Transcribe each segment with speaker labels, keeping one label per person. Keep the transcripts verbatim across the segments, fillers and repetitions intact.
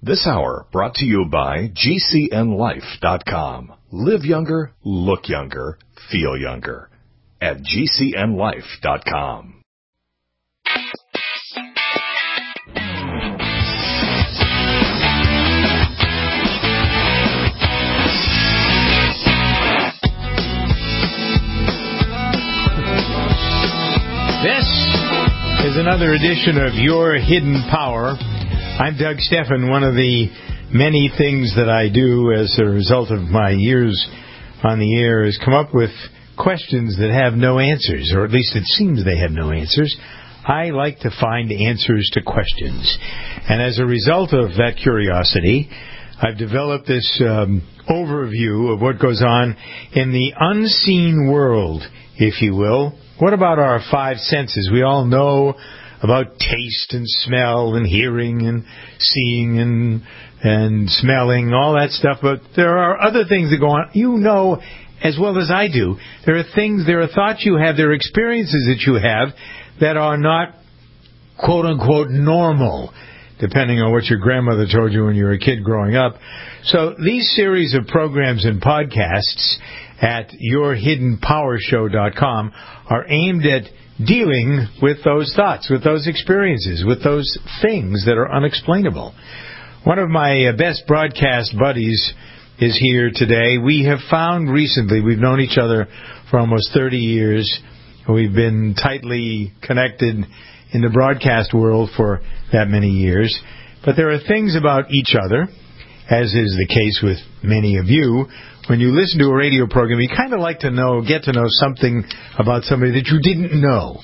Speaker 1: This hour brought to you by G C N life dot com. Live younger, look younger, feel younger. At G C N life dot com.
Speaker 2: This is another edition of Your Hidden Power. I'm Doug Steffen. One of the many things that I do as a result of my years on the air is come up with questions that have no answers, or at least it seems they have no answers. I like to find answers to questions. And as a result of that curiosity, I've developed this um, overview of what goes on in the unseen world, if you will. What about our five senses? We all know about taste and smell and hearing and seeing and and smelling, all that stuff, but there are other things that go on. You know as well as I do. There are things, there are thoughts you have, there are experiences that you have that are not quote-unquote normal, depending on what your grandmother told you when you were a kid growing up. So these series of programs and podcasts at your hidden power show dot com are aimed at dealing with those thoughts, with those experiences, with those things that are unexplainable. One of my best broadcast buddies is here today. We have found recently, we've known each other for almost thirty years. We've been tightly connected in the broadcast world for that many years. But there are things about each other, as is the case with many of you. When you listen to a radio program, you kind of like to know, get to know something about somebody that you didn't know.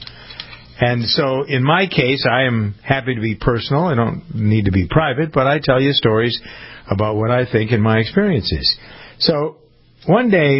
Speaker 2: And so, in my case, I am happy to be personal. I don't need to be private, but I tell you stories about what I think and my experiences. So, one day,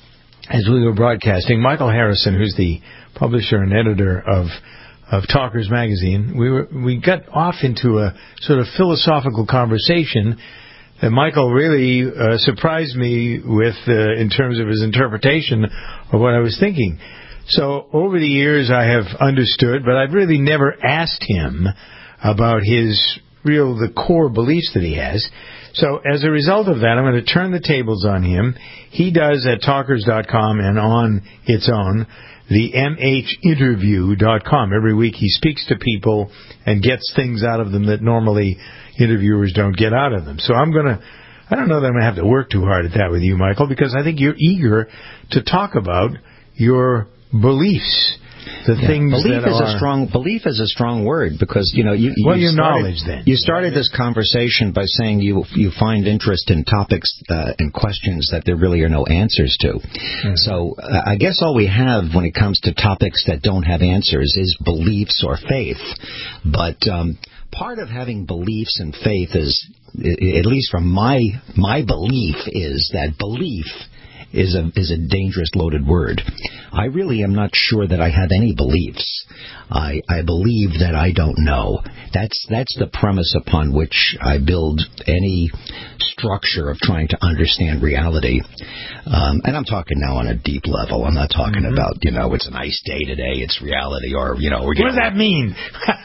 Speaker 2: as we were broadcasting, Michael Harrison, who's the publisher and editor of of Talkers Magazine, we were we got off into a sort of philosophical conversation that Michael really uh, surprised me with uh, in terms of his interpretation of what I was thinking. So over the years I have understood, but I've really never asked him about his real, the core beliefs that he has. So as a result of that, I'm going to turn the tables on him. He does at talkers dot com and on its own, the M H interview dot com. Every week he speaks to people and gets things out of them that normally interviewers don't get out of them. So I'm going to, I don't know that I'm going to have to work too hard at that with you, Michael, because I think you're eager to talk about your beliefs. The yeah, things
Speaker 3: belief
Speaker 2: that
Speaker 3: is
Speaker 2: are...
Speaker 3: a strong belief is a strong word, because you know you, you
Speaker 2: well, your
Speaker 3: started,
Speaker 2: knowledge then
Speaker 3: you started this conversation by saying you you find interest in topics uh, and questions that there really are no answers to. Mm-hmm. So uh, I guess all we have when it comes to topics that don't have answers is beliefs or faith. But um, part of having beliefs and faith is, at least from my my belief, is that belief is a is a dangerous loaded word. I really am not sure that I have any beliefs. I I believe that I don't know. That's that's the premise upon which I build any structure of trying to understand reality. Um, and I'm talking now on a deep level. I'm not talking mm-hmm. about, you know, it's a nice day today, it's reality, or, you know, we're
Speaker 2: what does that mean?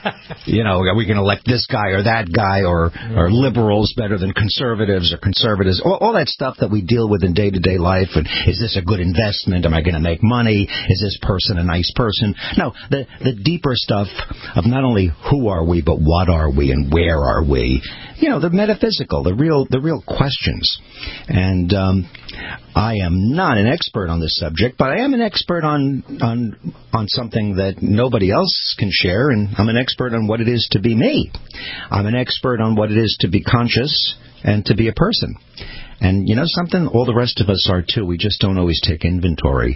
Speaker 3: You know, are we going to elect this guy or that guy, or mm-hmm. are liberals better than conservatives, or conservatives, all, all that stuff that we deal with in day-to-day life. And is this a good investment? Am I going to make money? Is this person a nice person? No, the the deeper stuff of not only who are we, but what are we and where are we? You know, the metaphysical, the real the real questions. And um, I am not an expert on this subject, but I am an expert on on on something that nobody else can share, and I'm an expert on what it is to be me. I'm an expert on what it is to be conscious and to be a person. And you know something? All the rest of us are too. We just don't always take inventory.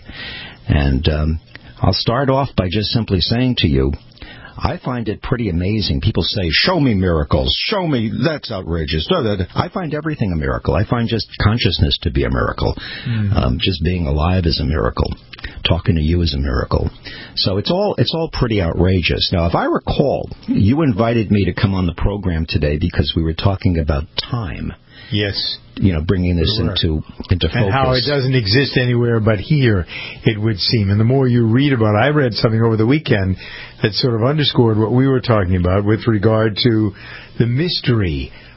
Speaker 3: And um, I'll start off by just simply saying to you, I find it pretty amazing. People say, show me miracles. Show me. That's outrageous. I find everything a miracle. I find just consciousness to be a miracle. Mm-hmm. Um, just being alive is a miracle. Talking to you is a miracle. So it's all it's all pretty outrageous. Now, if I recall, you invited me to come on the program today because we were talking about time.
Speaker 2: Yes.
Speaker 3: You know, bringing this sure. into into focus.
Speaker 2: And how it doesn't exist anywhere but here, it would seem. And the more you read about it, I read something over the weekend that sort of underscored what we were talking about with regard to the mystery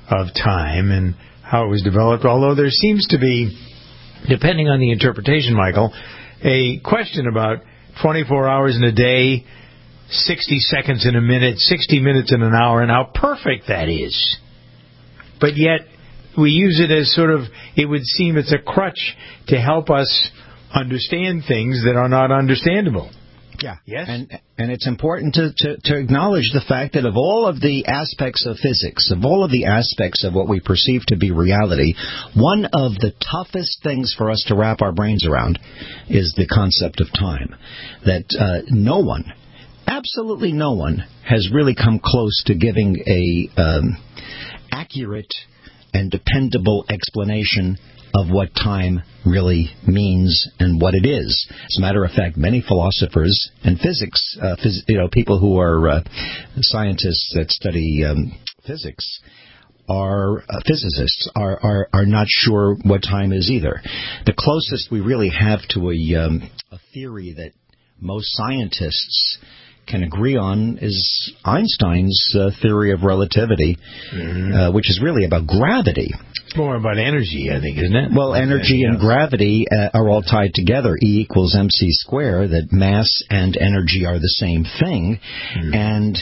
Speaker 2: of time and how it was developed, although there seems to be, depending on the interpretation, Michael, a question about twenty-four hours in a day, sixty seconds in a minute, sixty minutes in an hour, and how perfect that is. But yet, we use it as sort of, it would seem it's a crutch to help us understand things that are not understandable.
Speaker 3: Yeah.
Speaker 2: Yes.
Speaker 3: And and it's important to, to, to acknowledge the fact that of all of the aspects of physics, of all of the aspects of what we perceive to be reality, one of the toughest things for us to wrap our brains around is the concept of time. That uh, no one, absolutely no one, has really come close to giving a um, accurate and dependable explanation of what time really means and what it is. As a matter of fact, many philosophers and physics, uh, phys- you know, people who are uh, scientists that study um, physics, are uh, physicists are, are are not sure what time is either. The closest we really have to a um, a theory that most scientists can agree on is Einstein's uh, theory of relativity, mm-hmm. uh, which is really about gravity.
Speaker 2: It's more about energy, I think, isn't it?
Speaker 3: Well, energy and gravity uh, are all tied together. E equals mc squared, that mass and energy are the same thing. Mm-hmm. And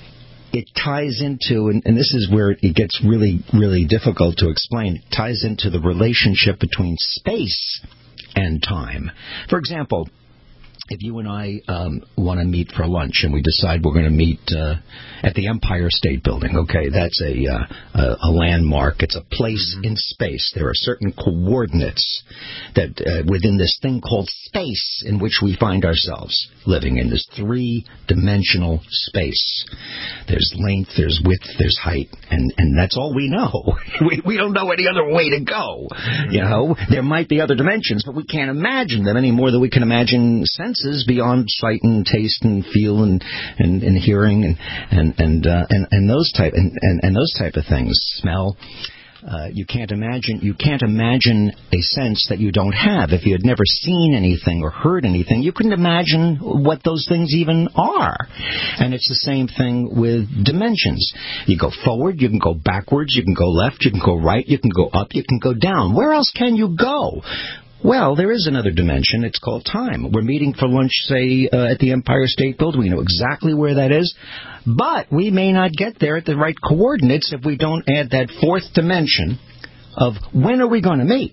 Speaker 3: it ties into, and, and this is where it gets really, really difficult to explain, it ties into the relationship between space and time. For example, if you and I um, want to meet for lunch and we decide we're going to meet uh, at the Empire State Building, okay, that's a uh, a, a landmark. It's a place mm-hmm. in space. There are certain coordinates that uh, within this thing called space in which we find ourselves living in, this three-dimensional space. There's length, there's width, there's height, and, and that's all we know. we, we don't know any other way to go. Mm-hmm. You know, there might be other dimensions, but we can't imagine them any more than we can imagine sense beyond sight and taste and feel and and, and hearing and and and, uh, and and those type and, and, and those type of things, smell. Uh, you can't imagine you can't imagine a sense that you don't have. If you had never seen anything or heard anything, you couldn't imagine what those things even are. And it's the same thing with dimensions. You go forward, you can go backwards, you can go left, you can go right, you can go up, you can go down. Where else can you go? Well, there is another dimension. It's called time. We're meeting for lunch, say, uh, at the Empire State Building. We know exactly where that is. But we may not get there at the right coordinates if we don't add that fourth dimension of when are we going to meet?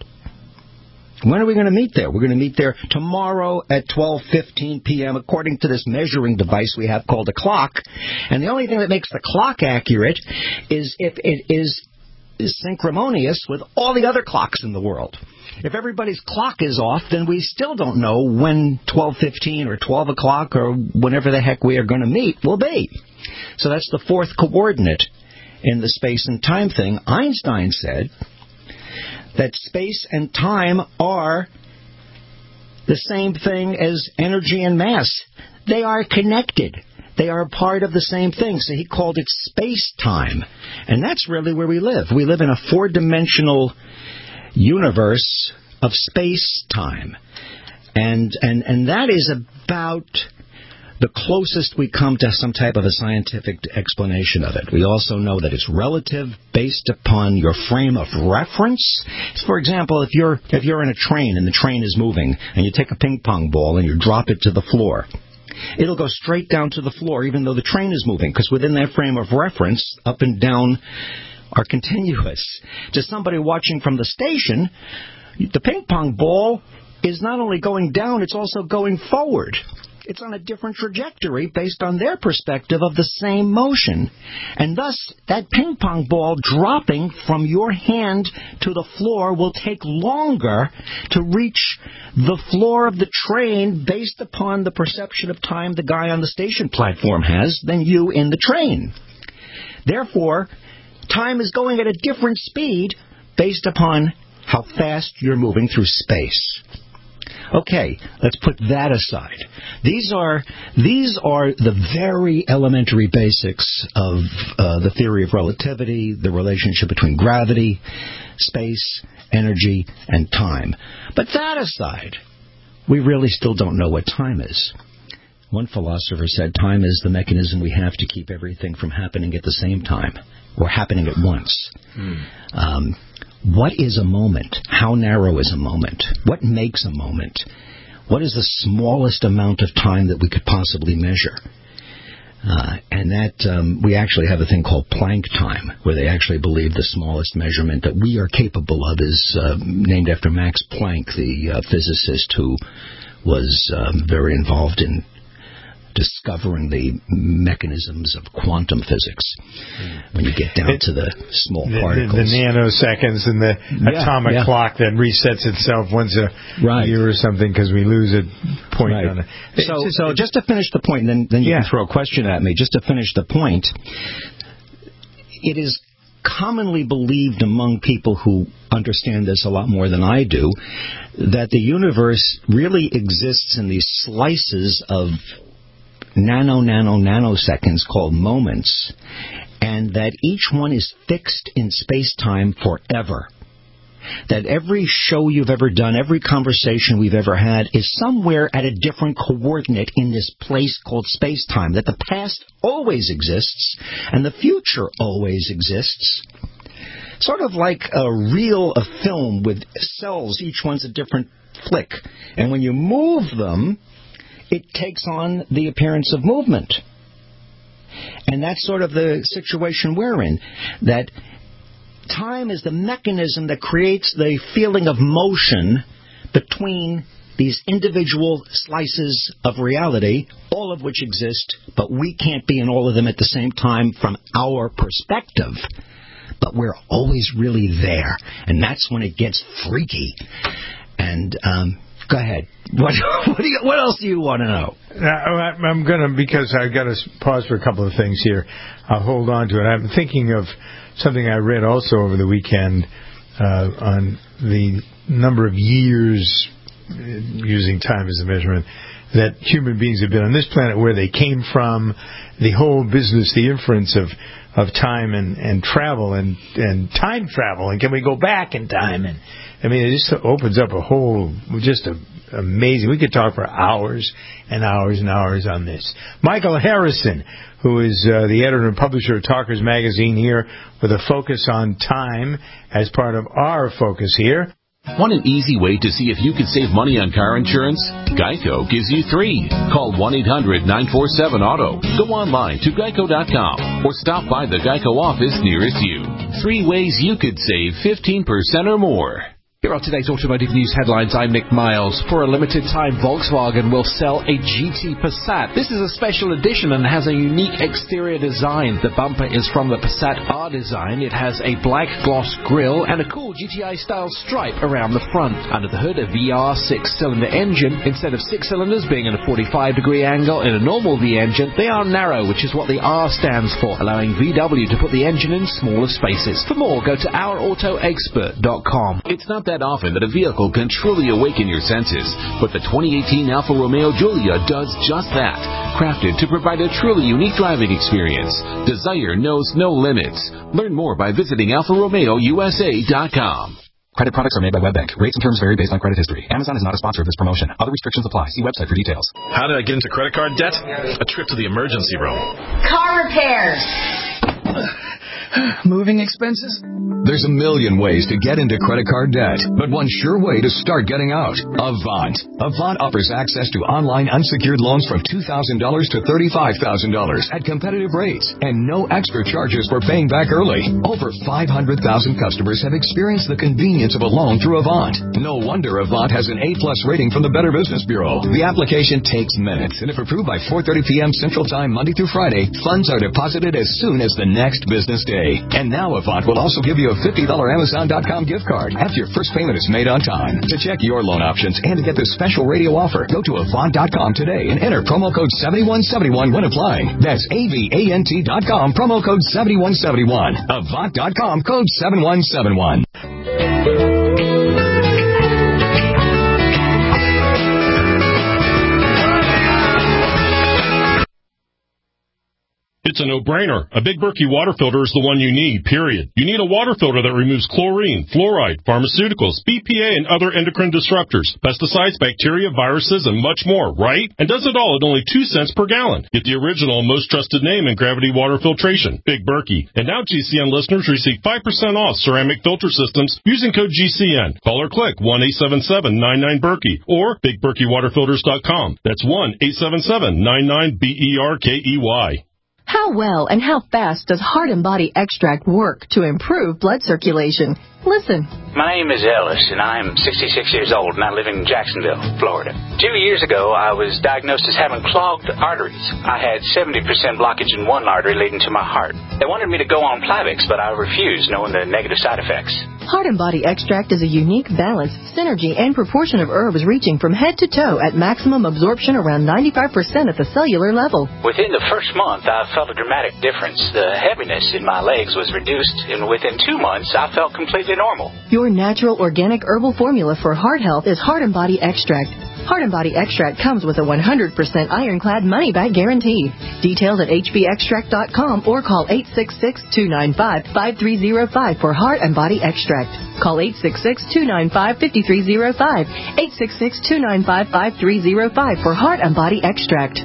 Speaker 3: When are we going to meet there? We're going to meet there tomorrow at twelve fifteen p.m. according to this measuring device we have called a clock. And the only thing that makes the clock accurate is if it is, is synchronous with all the other clocks in the world. If everybody's clock is off, then we still don't know when twelve fifteen or twelve o'clock or whenever the heck we are going to meet will be. So that's the fourth coordinate in the space and time thing. Einstein said that space and time are the same thing as energy and mass. They are connected. They are part of the same thing. So he called it space-time. And that's really where we live. We live in a four-dimensional universe of space-time. And, and, and that is about the closest we come to some type of a scientific explanation of it. We also know that it's relative based upon your frame of reference. For example, if you're if you're in a train and the train is moving and you take a ping pong ball and you drop it to the floor, it'll go straight down to the floor even though the train is moving, because within that frame of reference, up and down are continuous. To somebody watching from the station, the ping pong ball is not only going down, it's also going forward. It's on a different trajectory based on their perspective of the same motion. And thus, that ping pong ball dropping from your hand to the floor will take longer to reach the floor of the train based upon the perception of time the guy on the station platform has than you in the train. Therefore, time is going at a different speed based upon how fast you're moving through space. Okay, let's put that aside. These are these are the very elementary basics of uh, the theory of relativity, the relationship between gravity, space, energy, and time. But that aside, we really still don't know what time is. One philosopher said time is the mechanism we have to keep everything from happening at the same time. or happening at once.
Speaker 2: Hmm.
Speaker 3: Um, what is a moment? How narrow is a moment? What makes a moment? What is the smallest amount of time that we could possibly measure? Uh, and that um, we actually have a thing called Planck time, where they actually believe the smallest measurement that we are capable of is uh, named after Max Planck, the uh, physicist who was um, very involved in discovering the mechanisms of quantum physics. When you get down it, to the small
Speaker 2: the,
Speaker 3: particles,
Speaker 2: the, the nanoseconds and the yeah, atomic yeah. clock that resets itself once a right. year or something because we lose a point right. on it.
Speaker 3: So, just, so just to finish the point, and then then you yeah. can throw a question at me. Just to finish the point, it is commonly believed among people who understand this a lot more than I do that the universe really exists in these slices of nano, nano, nanoseconds called moments, and that each one is fixed in space-time forever. That every show you've ever done, every conversation we've ever had is somewhere at a different coordinate in this place called space-time. That the past always exists, and the future always exists. Sort of like a reel of film with cells, each one's a different flick. And when you move them, it takes on the appearance of movement. And that's sort of the situation we're in. That time is the mechanism that creates the feeling of motion between these individual slices of reality, all of which exist, but we can't be in all of them at the same time from our perspective. But we're always really there. And that's when it gets freaky. And, um... Go ahead. What what, do you, what else do you want to know?
Speaker 2: Now, I'm going to, because I've got to pause for a couple of things here. I'll hold on to it. I'm thinking of something I read also over the weekend uh, on the number of years, using time as a measurement, that human beings have been on this planet, where they came from, the whole business, the inference of, of time and, and travel and, and time travel, and can we go back in time? And I mean, it just opens up a whole, just a, amazing. We could talk for hours and hours and hours on this. Michael Harrison, who is uh, the editor and publisher of Talkers Magazine here, with a focus on time as part of our focus here.
Speaker 4: Want an easy way to see if you can save money on car insurance? Geico gives you three. Call one eight hundred nine four seven auto. Go online to geico dot com or stop by the Geico office nearest you. Three ways you could save fifteen percent or more. Here are today's automotive news headlines. I'm Nick Miles. For a limited time, Volkswagen will sell a G T Passat. This is a special edition and has a unique exterior design. The bumper is from the Passat R design. It has a black gloss grille and a cool G T I-style stripe around the front. Under the hood, a V R six-cylinder engine. Instead of six cylinders being at a forty-five degree angle in a normal V engine, they are narrow, which is what the R stands for, allowing V W to put the engine in smaller spaces. For more, go to our auto expert dot com. It's not that often that a vehicle can truly awaken your senses, but the twenty eighteen Alfa Romeo Giulia does just that. Crafted to provide a truly unique driving experience, desire knows no limits. Learn more by visiting alfa romeo u s a dot com. Credit products are made by WebBank. Rates and terms vary based on credit history. Amazon is not a sponsor of this promotion. Other restrictions apply. See website for details.
Speaker 5: How did I get into credit card debt? A trip to the emergency room.
Speaker 6: Car repairs.
Speaker 7: Moving expenses?
Speaker 8: There's a million ways to get into credit card debt, but one sure way to start getting out. Avant. Avant offers access to online unsecured loans from two thousand dollars to thirty-five thousand dollars at competitive rates and no extra charges for paying back early. Over five hundred thousand customers have experienced the convenience of a loan through Avant. No wonder Avant has an A-plus rating from the Better Business Bureau. The application takes minutes, and if approved by four thirty p.m. Central Time Monday through Friday, funds are deposited as soon as the next business day. And now Avant will also give you a fifty dollars Amazon dot com gift card after your first payment is made on time. To check your loan options and to get this special radio offer, go to Avant dot com today and enter promo code seven one seven one when applying. That's A V A N T dot com, promo code seven one seven one. Avant dot com, code seven one seven one.
Speaker 5: It's
Speaker 6: It's a no-brainer. A Big Berkey water filter is the one you need, period. You need a water filter that removes chlorine, fluoride, pharmaceuticals, B P A, and other endocrine disruptors, pesticides, bacteria, viruses, and much more, right? And does it all at only two cents per gallon. Get the original and most trusted name in gravity water filtration, Big Berkey. And now G C N listeners receive five percent off ceramic filter systems using code G C N. Call or click one eight seven seven nine nine Berkey or big berkey water filters dot com. That's one eight seven seven nine nine B E R K E Y.
Speaker 7: How well and how fast does Heart and Body Extract work to improve blood circulation? Listen.
Speaker 9: My name is Ellis, and I'm sixty-six years old, and I live in Jacksonville, Florida. Two years ago, I was diagnosed as having clogged arteries. I had seventy percent blockage in one artery leading to my heart. They wanted me to go on Plavix, but I refused, knowing the negative side effects.
Speaker 7: Heart and Body Extract is a unique balance, synergy, and proportion of herbs reaching from head to toe at maximum absorption around ninety-five percent at the cellular level.
Speaker 9: Within the first month, I felt a dramatic difference. The heaviness in my legs was reduced, and within two months, I felt completely normal.
Speaker 7: Your natural organic herbal formula for heart health is Heart and Body Extract. Heart and Body Extract comes with a one hundred percent ironclad money-back guarantee. Details at h b extract dot com or call eight six six, two nine five, five three zero five for Heart and Body Extract. Call eight six six, two nine five, five three zero five, eight six six, two nine five, five three zero five for Heart and Body Extract.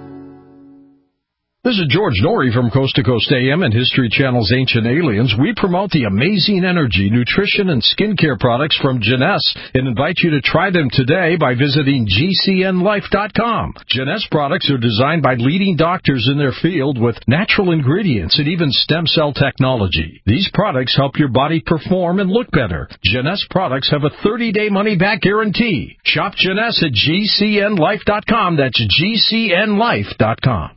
Speaker 10: This is George Norrie from Coast to Coast A M and History Channel's Ancient Aliens. We promote the amazing energy, nutrition, and skincare products from Jeunesse and invite you to try them today by visiting G C N life dot com. Jeunesse products are designed by leading doctors in their field with natural ingredients and even stem cell technology. These products help your body perform and look better. Jeunesse products have a thirty-day money-back guarantee. Shop Jeunesse at G C N life dot com. That's G C N life dot com.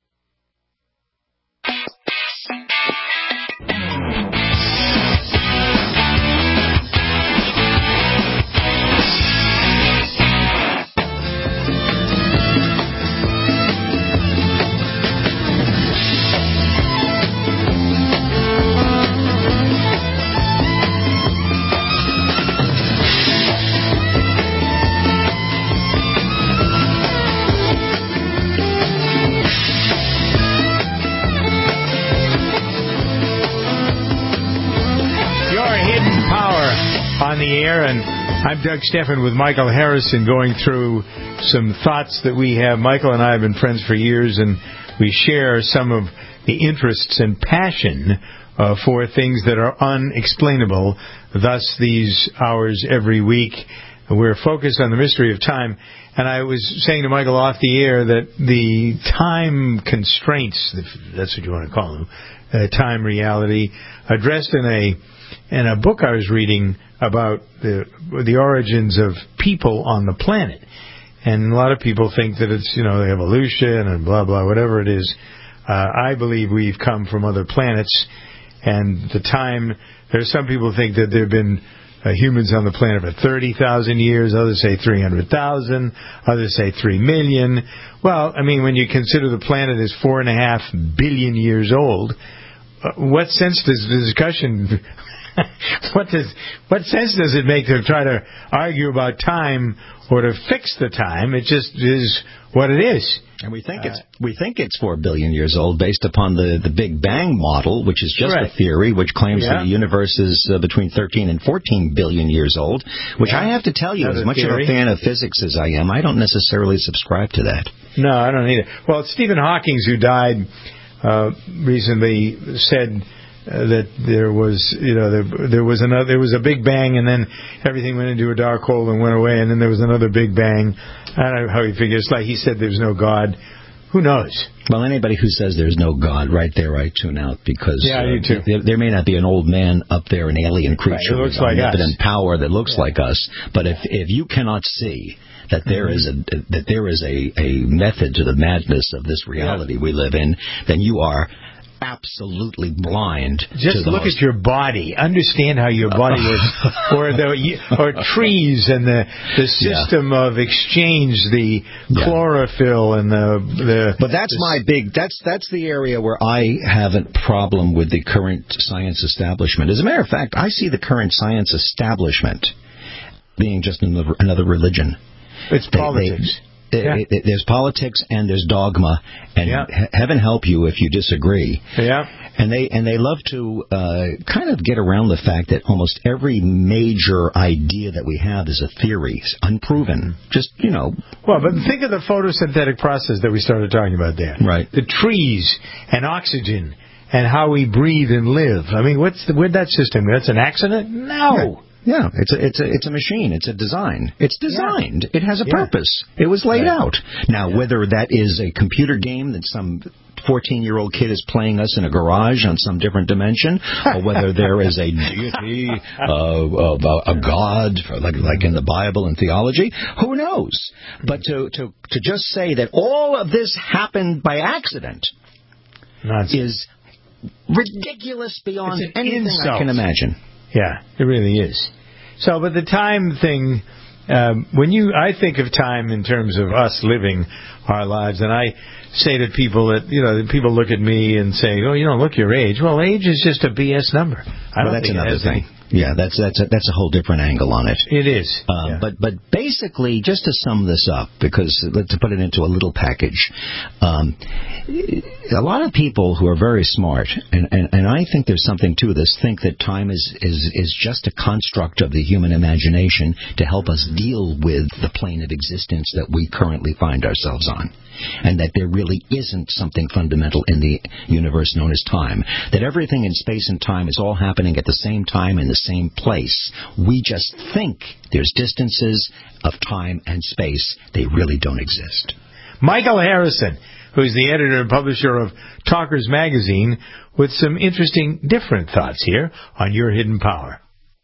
Speaker 2: On the air, and I'm Doug Steffen with Michael Harrison going through some thoughts that we have. Michael and I have been friends for years, and we share some of the interests and passion uh, for things that are unexplainable. Thus, these hours every week, we're focused on the mystery of time. And I was saying to Michael off the air that the time constraints, if that's what you want to call them, uh, time reality, addressed in a in a book I was reading about the the origins of people on the planet. And a lot of people think that it's, you know, the evolution and blah, blah, whatever it is. Uh, I believe we've come from other planets. And the time, there's some people think that there have been uh, humans on the planet for thirty thousand years. Others say three hundred thousand. Others say three million. Well, I mean, when you consider the planet is four and a half billion years old, uh, what sense does the discussion... What does what sense does it make to try to argue about time or to fix the time? It just is what it is.
Speaker 3: And we think it's we think it's four billion years old based upon the, the Big Bang model, which is just right. a theory, which claims yeah. that the universe is uh, between thirteen and fourteen billion years old. Which yeah. I have to tell you, Another as much theory. of a fan of physics as I am, I don't necessarily subscribe to that.
Speaker 2: No, I don't either. Well, Stephen Hawking, who died uh, recently, said. Uh, that there was, you know, there, there was another, there was a big bang, and then everything went into a dark hole and went away, and then there was another big bang. I don't know how he figures. Like he said, there's no God. Who knows?
Speaker 3: Well, anybody who says there's no God, right there, I tune out because
Speaker 2: yeah, uh, you too.
Speaker 3: There, there may not be an old man up there, an alien creature
Speaker 2: right, with
Speaker 3: like
Speaker 2: omnipotent
Speaker 3: power that looks
Speaker 2: yeah.
Speaker 3: like us. But if if you cannot see that there mm-hmm. is a that there is a, a method to the madness of this reality yeah. we live in, then you are absolutely blind.
Speaker 2: Just
Speaker 3: to the
Speaker 2: look
Speaker 3: most...
Speaker 2: at your body. Understand how your body works, or the or trees and the the system yeah. of exchange, the yeah. chlorophyll and the the.
Speaker 3: But that's
Speaker 2: the...
Speaker 3: my big. That's that's the area where I have a problem with the current science establishment. As a matter of fact, I see the current science establishment being just another another religion.
Speaker 2: It's
Speaker 3: they,
Speaker 2: politics.
Speaker 3: They, Yeah. It, it, there's politics and there's dogma, and
Speaker 2: yeah.
Speaker 3: he- heaven help you if you disagree.
Speaker 2: Yeah.
Speaker 3: And they and they love to uh, kind of get around the fact that almost every major idea that we have is a theory, it's unproven. Just, you know.
Speaker 2: Well, but think of the photosynthetic process that we started talking about there.
Speaker 3: Right.
Speaker 2: The trees and oxygen and how we breathe and live. I mean, what's the, where'd that system? That's an accident? No.
Speaker 3: Right. Yeah, it's a, it's a it's a machine. It's a design. It's designed. Yeah. It has a
Speaker 2: yeah.
Speaker 3: purpose. It was laid
Speaker 2: right.
Speaker 3: out. Now,
Speaker 2: yeah.
Speaker 3: whether that is a computer game that some fourteen-year-old kid is playing us in a garage on some different dimension, or whether there is a deity, uh, a, a god, like like in the Bible and theology, who knows? But to to to just say that all of this happened by accident
Speaker 2: Nonsense.
Speaker 3: is ridiculous beyond
Speaker 2: an
Speaker 3: anything
Speaker 2: insult.
Speaker 3: I can imagine.
Speaker 2: Yeah, it really is. So, but the time thing, um, when you, I think of time in terms of us living our lives, and I say to people that, you know, people look at me and say, oh, you don't look your age. Well, age is just a B S number. I
Speaker 3: well,
Speaker 2: don't
Speaker 3: that's
Speaker 2: think
Speaker 3: another
Speaker 2: it has
Speaker 3: thing.
Speaker 2: any.
Speaker 3: Yeah, that's that's a, that's a whole different angle on it.
Speaker 2: It is.
Speaker 3: Uh,
Speaker 2: yeah.
Speaker 3: But but basically, just to sum this up, because to put it into a little package, um, a lot of people who are very smart, and, and, and I think there's something to this, think that time is, is, is just a construct of the human imagination to help us deal with the plane of existence that we currently find ourselves on. And that there really isn't something fundamental in the universe known as time. That everything in space and time is all happening at the same time in the same place. We just think there's distances of time and space. They really don't exist.
Speaker 2: Michael Harrison, who's the editor and publisher of Talkers Magazine, with some interesting different thoughts here on Your Hidden Power.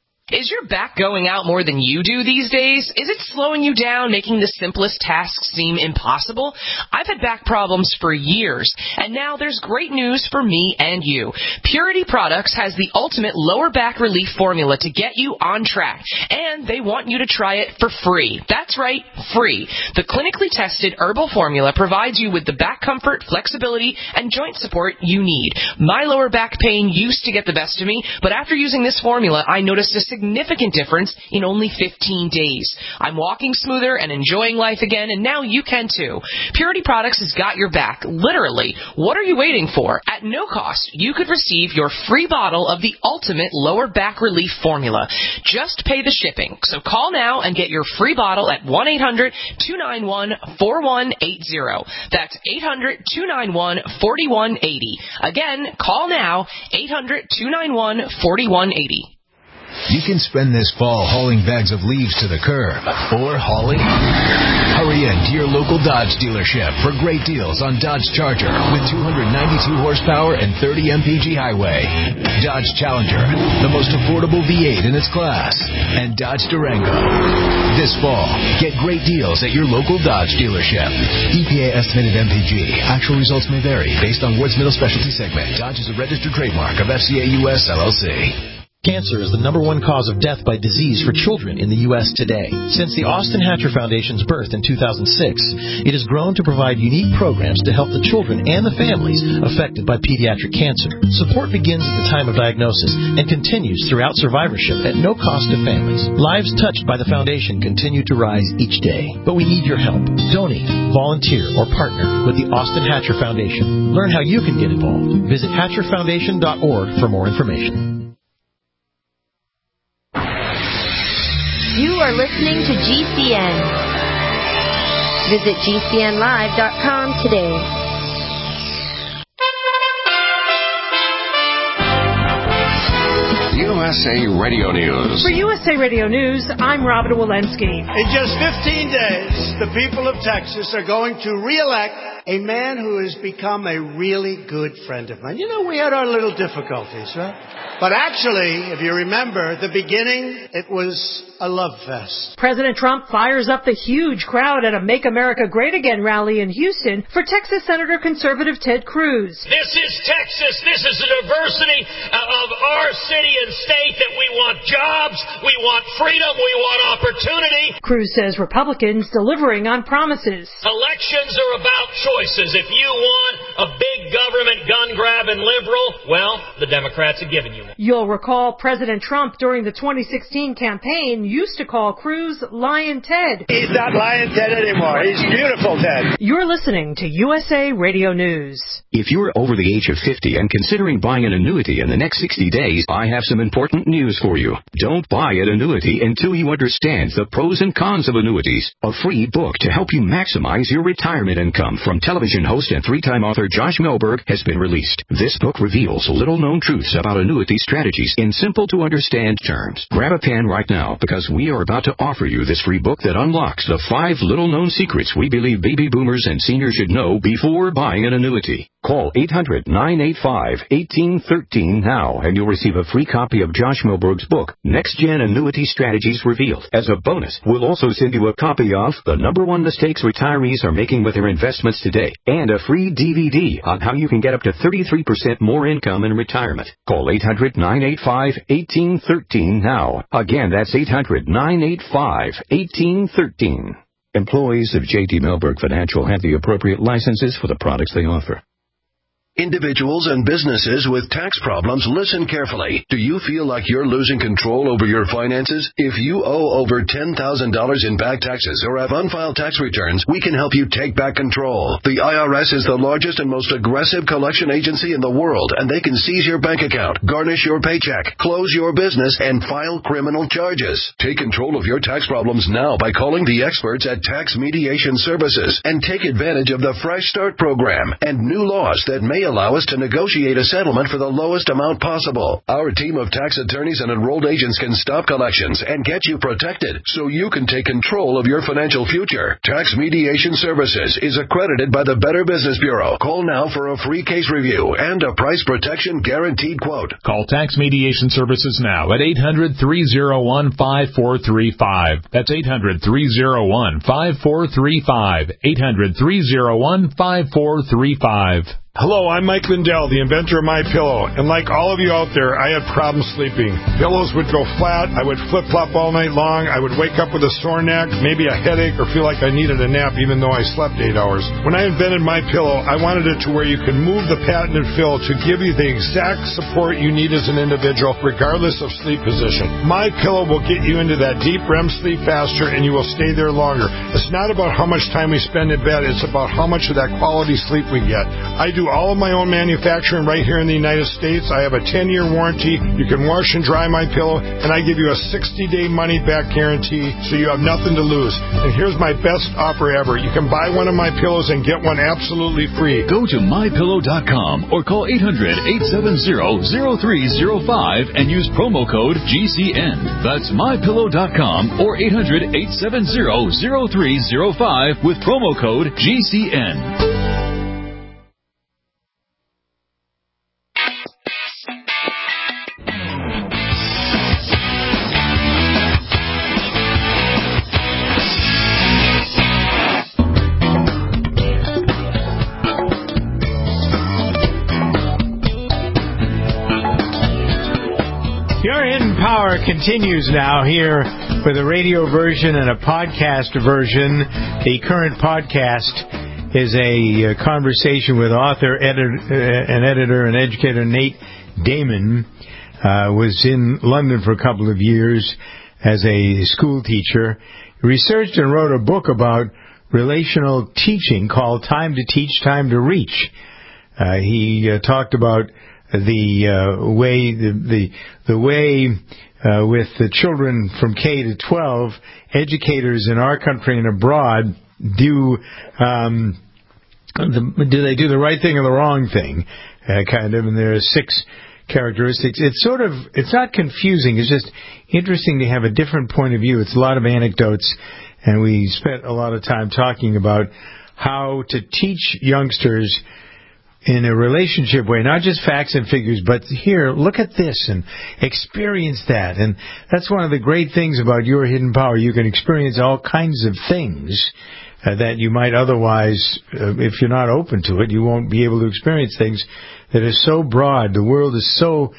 Speaker 11: Is your back going out more than you do these days? Is it slowing you down, making the simplest tasks seem impossible? I've had back problems for years, and now there's great news for me and you. Purity Products has the ultimate lower back relief formula to get you on track, and they want you to try it for free. That's right, free. The clinically tested herbal formula provides you with the back comfort, flexibility, and joint support you need. My lower back pain used to get the best of me, but after using this formula, I noticed a significant difference in only fifteen days. I'm walking smoother and enjoying life again, and now you can too. Purity Products has got your back, literally. What are you waiting for? At no cost, you could receive your free bottle of the ultimate lower back relief formula. Just pay the shipping. So call now and get your free bottle at one eight hundred two nine one four one eight zero. That's eight hundred two nine one four one eight zero. Again, call now, eight hundred two nine one four one eight zero.
Speaker 12: You can spend this fall hauling bags of leaves to the curb or hauling. Hurry in to your local Dodge dealership for great deals on Dodge Charger with two hundred ninety-two horsepower and thirty M P G highway, Dodge Challenger, the most affordable V eight in its class, and Dodge Durango. This fall, get great deals at your local Dodge dealership. E P A estimated M P G. Actual results may vary based on Ward's Middle Specialty segment. Dodge is a registered trademark of F C A U S L L C.
Speaker 13: Cancer is the number one cause of death by disease for children in the U S today. Since the Austin Hatcher Foundation's birth in two thousand six, it has grown to provide unique programs to help the children and the families affected by pediatric cancer. Support begins at the time of diagnosis and continues throughout survivorship at no cost to families. Lives touched by the foundation continue to rise each day, but we need your help. Donate, volunteer, or partner with the Austin Hatcher Foundation. Learn how you can get involved. Visit hatcher foundation dot org for more information.
Speaker 14: You are listening to G C N. Visit G C N live dot com today.
Speaker 15: U S A Radio News.
Speaker 16: For U S A Radio News, I'm Robin Walensky.
Speaker 17: In just fifteen days, the people of Texas are going to re-elect a man who has become a really good friend of mine. You know, we had our little difficulties, right? But actually, if you remember, the beginning, it was a love fest.
Speaker 16: President Trump fires up the huge crowd at a Make America Great Again rally in Houston for Texas Senator conservative Ted Cruz.
Speaker 18: This is Texas. This is the diversity of our city and state that we want jobs, we want freedom, we want opportunity.
Speaker 16: Cruz says Republicans delivering on promises.
Speaker 18: Elections are about choices. If you want a big government gun-grabbing liberal, well, the Democrats have given you one.
Speaker 16: You'll recall President Trump during the twenty sixteen campaign used to call Cruz Lion Ted.
Speaker 17: He's not Lion Ted anymore. He's beautiful Ted.
Speaker 16: You're listening to U S A Radio News.
Speaker 19: If you're over the age of fifty and considering buying an annuity in the next sixty days, I have some important news for you. Don't buy an annuity until you understand the pros and cons of annuities. A free book to help you maximize your retirement income from television host and three-time author Josh Melberg has been released. This book reveals little-known truths about annuity strategies in simple-to-understand terms. Grab a pen right now because we are about to offer you this free book that unlocks the five little-known secrets we believe baby boomers and seniors should know before buying an annuity. Call eight hundred, nine eight five, one eight one three now and you'll receive a free copy of Josh Melberg's book, Next Gen Annuity Strategies Revealed. As a bonus, we'll also send you a copy of The Number One Mistakes Retirees Are Making with Their Investments Today and a free D V D on how you can get up to thirty-three percent more income in retirement. Call eight hundred, nine eight five, one eight one three now. Again, that's eight hundred, nine eight five, one eight one three. Employees of J T Melberg Financial have the appropriate licenses for the products they offer.
Speaker 20: Individuals and businesses with tax problems, listen carefully. Do you feel like you're losing control over your finances? If you owe over ten thousand dollars in back taxes or have unfiled tax returns, we can help you take back control. The I R S is the largest and most aggressive collection agency in the world, and they can seize your bank account, garnish your paycheck, close your business, and file criminal charges. Take control of your tax problems now by calling the experts at Tax Mediation Services and take advantage of the Fresh Start program and new laws that may allow us to negotiate a settlement for the lowest amount possible. Our team of tax attorneys and enrolled agents can stop collections and get you protected so you can take control of your financial future. Tax Mediation Services is accredited by the Better Business Bureau. Call now for a free case review and a price protection guaranteed quote.
Speaker 21: Call Tax Mediation Services now at eight hundred, three oh one, five four three five. That's eight hundred, three oh one, five four three five. eight hundred, three oh one, five four three five.
Speaker 22: Hello, I'm Mike Lindell, the inventor of MyPillow, and like all of you out there, I had problems sleeping. Pillows would go flat, I would flip-flop all night long, I would wake up with a sore neck, maybe a headache, or feel like I needed a nap even though I slept eight hours. When I invented MyPillow, I wanted it to where you can move the patented fill to give you the exact support you need as an individual, regardless of sleep position. MyPillow will get you into that deep R E M sleep faster, and you will stay there longer. It's not about how much time we spend in bed, it's about how much of that quality sleep we get. I do all of my own manufacturing right here in the United States. I have a ten-year warranty. You can wash and dry my pillow, and I give you a sixty-day money-back guarantee, so you have nothing to lose. And here's my best offer ever. You can buy one of my pillows and get one absolutely free.
Speaker 23: Go to my pillow dot com or call eight hundred, eight seven zero, zero three zero five and use promo code G C N. That's my pillow dot com or eight hundred, eight seven zero, zero three zero five with promo code G C N.
Speaker 2: Power continues now here with a radio version and a podcast version. The current podcast is a conversation with author, editor, uh, and editor and educator Nate Damon. Uh, was in London for a couple of years as a school teacher. He researched and wrote a book about relational teaching called Time to Teach, Time to Reach. Uh, he uh, talked about the uh, way the the, the way uh, with the children from K to twelve, educators in our country and abroad do um, the, do they do the right thing or the wrong thing, uh, kind of. And there are six characteristics. It's sort of it's not confusing. It's just interesting to have a different point of view. It's a lot of anecdotes, and we spent a lot of time talking about how to teach youngsters in a relationship way, not just facts and figures, but here, look at this and experience that. And that's one of the great things about your hidden power. You can experience all kinds of things uh, that you might otherwise, uh, if you're not open to it, you won't be able to experience things that are so broad. The world is so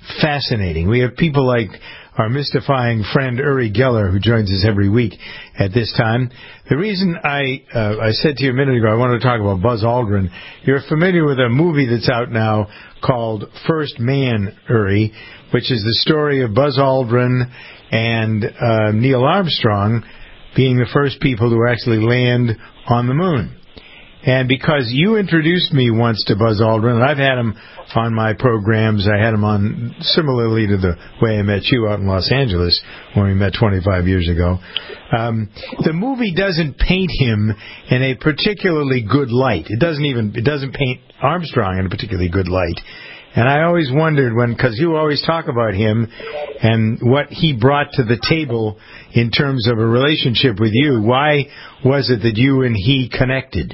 Speaker 2: fascinating. We have people like our mystifying friend Uri Geller, who joins us every week at this time. The reason I uh, I said to you a minute ago I wanted to talk about Buzz Aldrin, you're familiar with a movie that's out now called First Man, Uri, which is the story of Buzz Aldrin and uh, Neil Armstrong being the first people to actually land on the moon. And because you introduced me once to Buzz Aldrin, and I've had him on my programs, I had him on similarly to the way I met you out in Los Angeles when we met twenty-five years ago. Um, the movie doesn't paint him in a particularly good light. It doesn't even, it doesn't paint Armstrong in a particularly good light. And I always wondered when, because you always talk about him and what he brought to the table in terms of a relationship with you, why was it that you and he connected?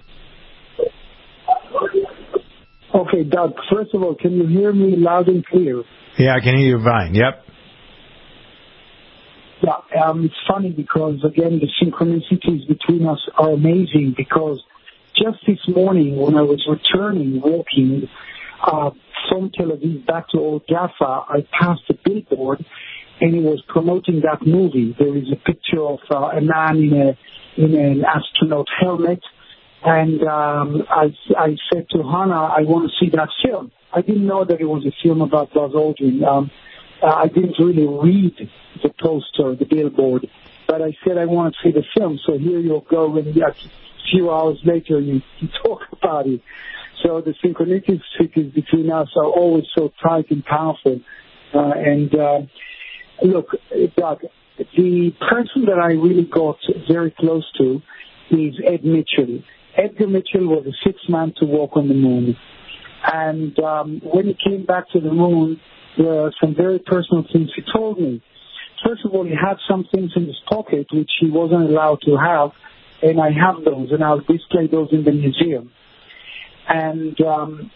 Speaker 1: Okay, Doug, first of all, can you hear me loud and clear?
Speaker 2: Yeah, I can hear you fine. Yep.
Speaker 1: Yeah, um, it's funny because, again, the synchronicities between us are amazing because just this morning when I was returning, walking uh, from Tel Aviv back to Old Jaffa, I passed a billboard and it was promoting that movie. There is a picture of uh, a man in, a, in an astronaut helmet. And um, I, I said to Hannah, I want to see that film. I didn't know that it was a film about Buzz Aldrin. Um, uh, I didn't really read the poster, the billboard, but I said I want to see the film. So here you go, and a few hours later you, you talk about it. So the synchronicities between us are always so tight and powerful. Uh, and uh, look, Doug, the person that I really got very close to is Ed Mitchell. Edgar Mitchell was the sixth man to walk on the moon. And um, when he came back to the moon, there are some very personal things he told me. First of all, he had some things in his pocket which he wasn't allowed to have, and I have those, and I'll display those in the museum. And um,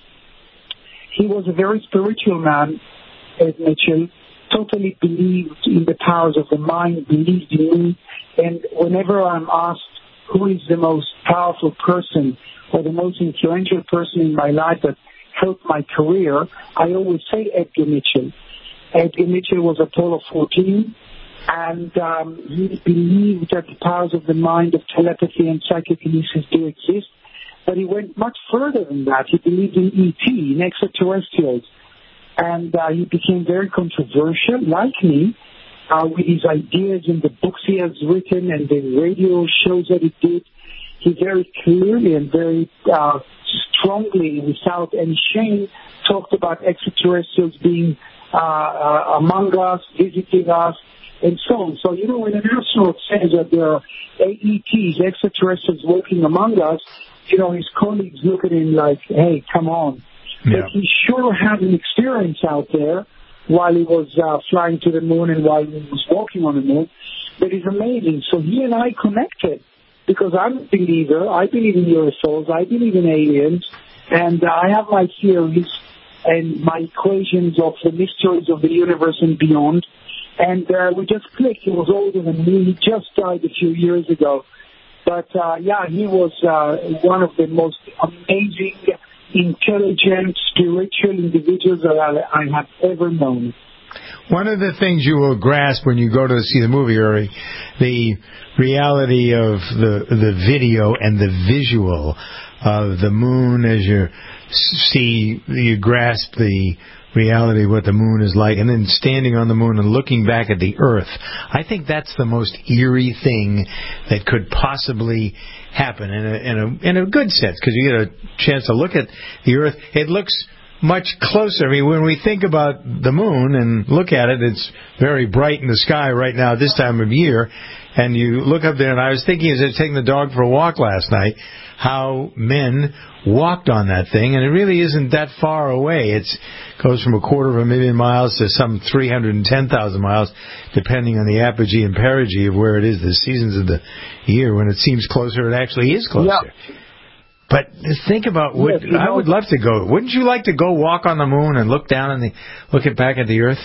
Speaker 1: he was a very spiritual man, Ed Mitchell, totally believed in the powers of the mind, believed in me, and whenever I'm asked who is the most powerful person or the most influential person in my life that helped my career, I always say Edgar Mitchell. Edgar Mitchell was Apollo fourteen, and um, he believed that the powers of the mind, of telepathy and psychokinesis do exist, but he went much further than that. He believed in E T, in extraterrestrials, and uh, he became very controversial, like me, Uh, with his ideas in the books he has written and the radio shows that he did. He very clearly and very uh, strongly, without any shame, talked about extraterrestrials being uh, uh, among us, visiting us, and so on. So, you know, when an astronaut says that there are E Ts, extraterrestrials, walking among us, you know, his colleagues look at him like, hey, come on. Yeah. But he sure had an experience out there while he was uh, flying to the moon and while he was walking on the moon. But it's amazing. So he and I connected because I'm a believer. I believe in U F Os. I believe in aliens. And uh, I have my theories and my equations of the mysteries of the universe and beyond. And uh, we just clicked. He was older than me. He just died a few years ago. But, uh, yeah, he was uh, one of the most amazing, intelligent, spiritual individuals that I, I have ever known.
Speaker 2: One of the things you will grasp when you go to see the movie, Uri, the reality of the the video and the visual of the moon as you see, you grasp the reality of what the moon is like, and then standing on the moon and looking back at the Earth. I think that's the most eerie thing that could possibly happen in a in a in a good sense, because you get a chance to look at the Earth. It looks much closer. I mean, when we think about the moon and look at it, it's very bright in the sky right now at this time of year. And you look up there, and I was thinking as I was taking the dog for a walk last night, how men walked on that thing, and it really isn't that far away. It goes from a quarter of a million miles to some three hundred ten thousand miles, depending on the apogee and perigee of where it is, the seasons of the year. When it seems closer, it actually is closer. Yeah. But think about what yes, I know, would love to go. Wouldn't you like to go walk on the moon and look down and look at back at the Earth?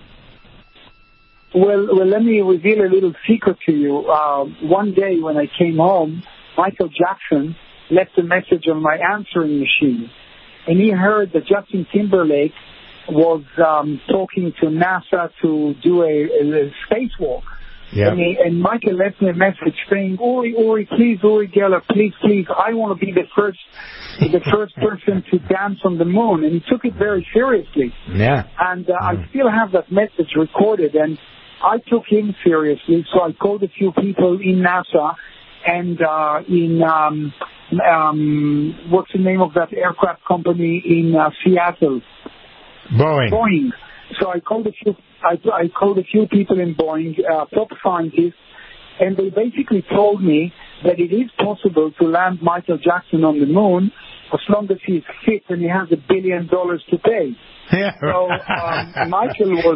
Speaker 1: Well, well, let me reveal a little secret to you. Uh, one day when I came home, Michael Jackson left a message on my answering machine, and he heard that Justin Timberlake was um, talking to NASA to do a, a, a spacewalk.
Speaker 2: Yep.
Speaker 1: And, he, and Michael left me a message saying, Uri, Uri, please, Uri Geller, please, please, I want to be the first the first person to dance on the moon. And he took it very seriously.
Speaker 2: Yeah.
Speaker 1: And uh,
Speaker 2: mm.
Speaker 1: I still have that message recorded. And I took him seriously, so I called a few people in NASA and uh, in, um, um, what's the name of that aircraft company in uh, Seattle?
Speaker 2: Boeing.
Speaker 1: Boeing. So I called a few. I, I called a few people in Boeing, uh, top scientists, and they basically told me that it is possible to land Michael Jackson on the moon as long as he's fit and he has a billion dollars to pay.
Speaker 2: Yeah.
Speaker 1: So um, Michael was,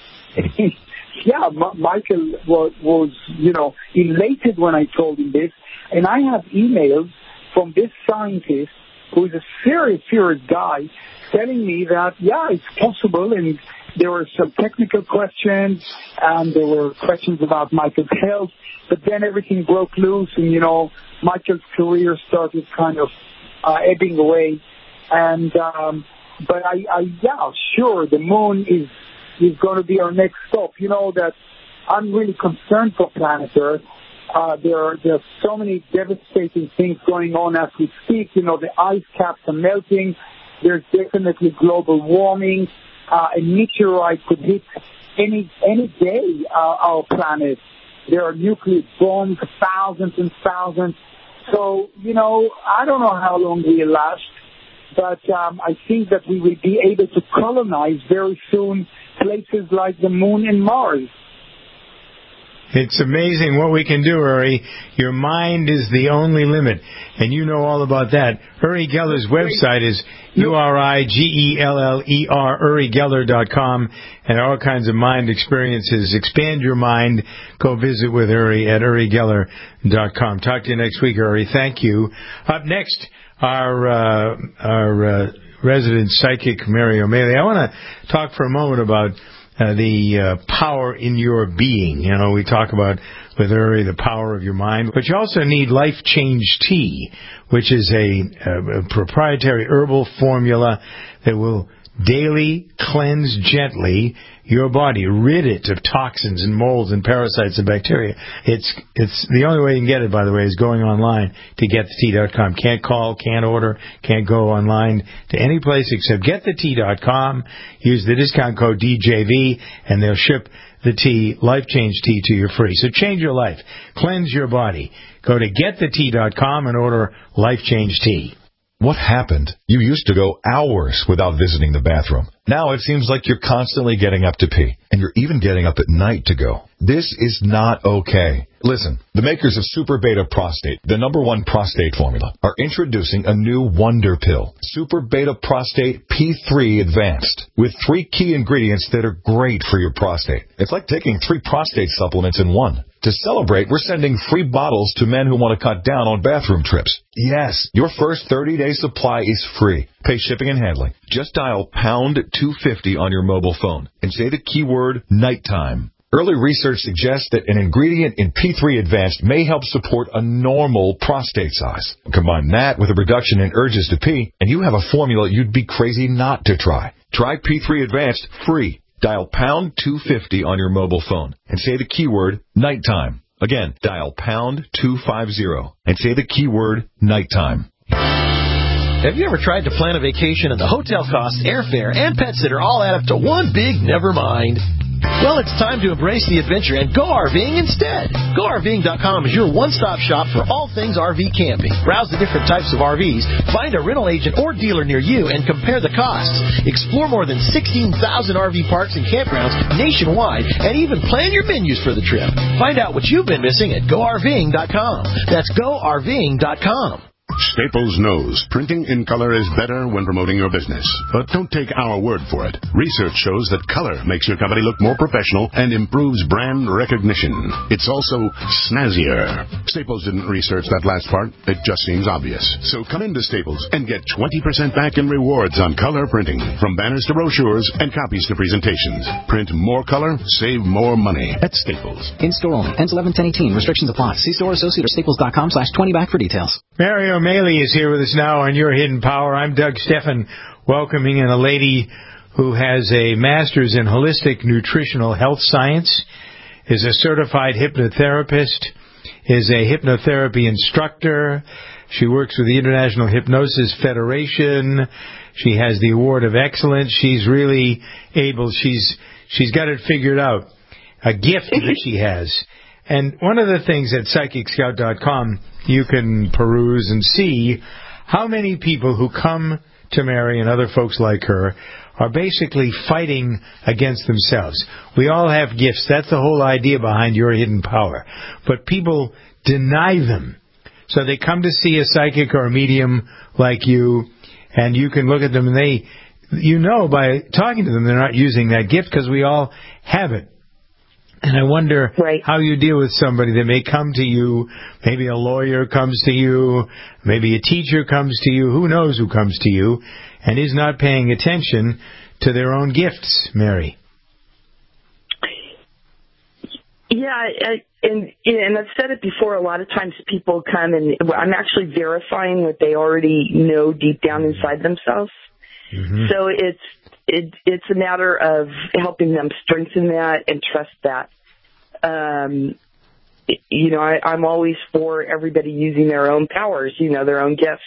Speaker 1: yeah, M- Michael was, was, you know, elated when I told him this, and I have emails from this scientist who is a serious, serious guy, telling me that, yeah, it's possible, and there were some technical questions, and there were questions about Michael's health, but then everything broke loose, and, you know, Michael's career started kind of uh, ebbing away. And, um, but I, I, yeah, sure, the moon is, is going to be our next stop. You know, that I'm really concerned for planet Earth. Uh, there are, there are so many devastating things going on as we speak. You know, the ice caps are melting. There's definitely global warming. Uh, a meteorite could hit any any day uh, our planet. There are nuclear bombs, thousands and thousands. So, you know, I don't know how long we'll last, but um, I think that we will be able to colonize very soon places like the moon and Mars.
Speaker 2: It's amazing what we can do, Uri. Your mind is the only limit, and you know all about that. Uri Geller's website is U R I G E L L E R, uri geller dot com, and all kinds of mind experiences. Expand your mind. Go visit with Uri at uri geller dot com. Talk to you next week, Uri. Thank you. Up next, our uh, our uh, resident psychic, Mary O'Malley. I want to talk for a moment about Uh, the uh, power in your being. You know, we talk about with Uri the power of your mind, but you also need Life Change Tea, which is a, a, a proprietary herbal formula that will daily cleanse gently your body, rid it of toxins and molds and parasites and bacteria. It's it's the only way you can get it, by the way, is going online to get the tea dot com. Can't call, can't order, can't go online to any place except get the tea dot com. Use the discount code D J V, and they'll ship the tea, Life Change Tea, to you free. So change your life. Cleanse your body. Go to get the tea dot com and order Life Change Tea.
Speaker 4: What happened? You used to go hours without visiting the bathroom. Now it seems like you're constantly getting up to pee, and you're even getting up at night to go. This is not okay. Listen, the makers of Super Beta Prostate, the number one prostate formula, are introducing a new wonder pill, Super Beta Prostate P three Advanced, with three key ingredients that are great for your prostate. It's like taking three prostate supplements in one. To celebrate, we're sending free bottles to men who want to cut down on bathroom trips. Yes, your first thirty-day supply is free. Pay shipping and handling. Just dial pound two fifty on your mobile phone and say the keyword nighttime. Early research suggests that an ingredient in P three Advanced may help support a normal prostate size. Combine that with a reduction in urges to pee, and you have a formula you'd be crazy not to try. Try P three Advanced free. Dial pound two fifty on your mobile phone and say the keyword nighttime. Again, dial pound two fifty and say the keyword nighttime.
Speaker 13: Have you ever tried to plan a vacation and the hotel costs, airfare, and pet sitter all add up to one big never mind? Well, it's time to embrace the adventure and go RVing instead. Go R V ing dot com is your one-stop shop for all things R V camping. Browse the different types of R Vs, find a rental agent or dealer near you, and compare the costs. Explore more than sixteen thousand R V parks and campgrounds nationwide, and even plan your menus for the trip. Find out what you've been missing at go R V ing dot com. That's go R V ing dot com.
Speaker 5: Staples knows printing in color is better when promoting your business. But don't take our word for it. Research shows that color makes your company look more professional and improves brand recognition. It's also snazzier. Staples didn't research that last part. It just seems obvious. So come into Staples and get twenty percent back in rewards on color printing. From banners to brochures and copies to presentations. Print more color, save more money at Staples.
Speaker 8: In store only. Ends eleven ten eighteen. Restrictions apply. See store associate or staples dot com slash twenty back for details.
Speaker 2: Mary O'Malley is here with us now on Your Hidden Power. I'm Doug Steffen, welcoming in a lady who has a master's in holistic nutritional health science, is a certified hypnotherapist, is a hypnotherapy instructor. She works with the International Hypnosis Federation. She has the Award of Excellence. She's really able. She's she's got it figured out. A gift that she has. And one of the things at Psychic Scout dot com, you can peruse and see how many people who come to Mary and other folks like her are basically fighting against themselves. We all have gifts. That's the whole idea behind your hidden power. But people deny them. So they come to see a psychic or a medium like you, and you can look at them and they, you know by talking to them, they're not using that gift because we all have it. And I wonder right. how you deal with somebody that may come to you, maybe a lawyer comes to you, maybe a teacher comes to you, who knows who comes to you, and is not paying attention to their own gifts, Mary.
Speaker 6: Yeah, I, and and I've said it before, a lot of times people come and I'm actually verifying what they already know deep down inside themselves. Mm-hmm. So it's It, it's a matter of helping them strengthen that and trust that. Um, you know, I, I'm always for everybody using their own powers, you know, their own gifts.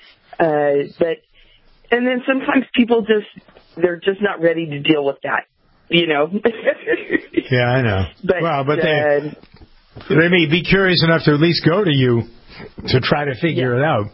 Speaker 6: Uh, but, and then sometimes people just, they're just not ready to deal with that, you know.
Speaker 2: Yeah, I know.
Speaker 6: But,
Speaker 2: well, but
Speaker 6: uh,
Speaker 2: they, they may be curious enough to at least go to you to try to figure yeah. it out.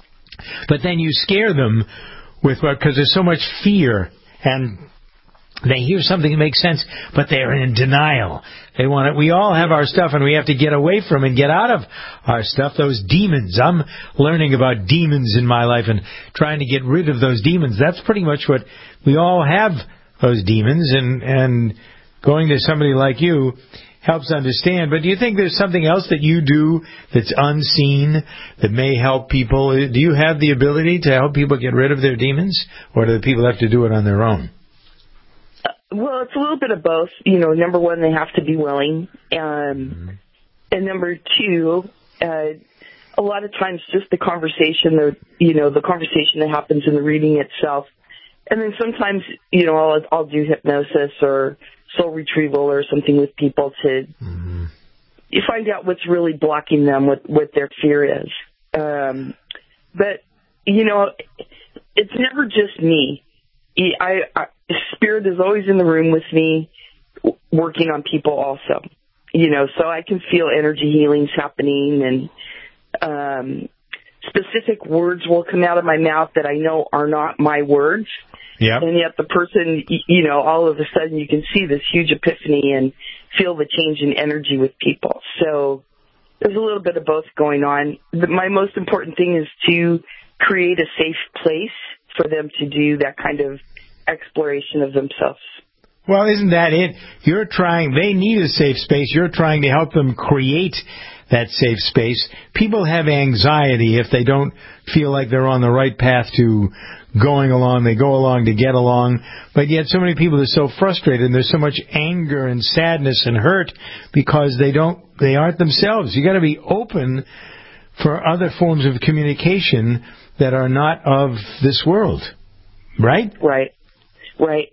Speaker 2: But then you scare them with what, because there's so much fear. And they hear something that makes sense, but they're in denial. They want it. We all have our stuff, and we have to get away from and get out of our stuff. Those demons. I'm learning about demons in my life and trying to get rid of those demons. That's pretty much what we all have. Those demons, and and going to somebody like you helps understand. But do you think there's something else that you do that's unseen that may help people? Do you have the ability to help people get rid of their demons, or do people have to do it on their own?
Speaker 6: Uh, well, it's a little bit of both. You know, number one, they have to be willing. Um, mm-hmm. And number two, uh, a lot of times just the conversation, the, you know, the conversation that happens in the reading itself. And then sometimes, you know, I'll, I'll do hypnosis or soul retrieval or something with people to mm-hmm. you find out what's really blocking them, what, what their fear is. Um, but, you know, it's never just me. I, I, Spirit is always in the room with me working on people also, you know, so I can feel energy healings happening, and um, specific words will come out of my mouth that I know are not my words. Yep. And yet the person, you know, all of a sudden you can see this huge epiphany and feel the change in energy with people. So there's a little bit of both going on. But my most important thing is to create a safe place for them to do that kind of exploration of themselves.
Speaker 2: Well, isn't that it? You're trying, they need a safe space. You're trying to help them create that safe space. People have anxiety if they don't feel like they're on the right path to going along. They go along to get along. But yet so many people are so frustrated, and there's so much anger and sadness and hurt because they don't, they aren't themselves. You got to be open for other forms of communication that are not of this world. Right?
Speaker 6: Right. Right.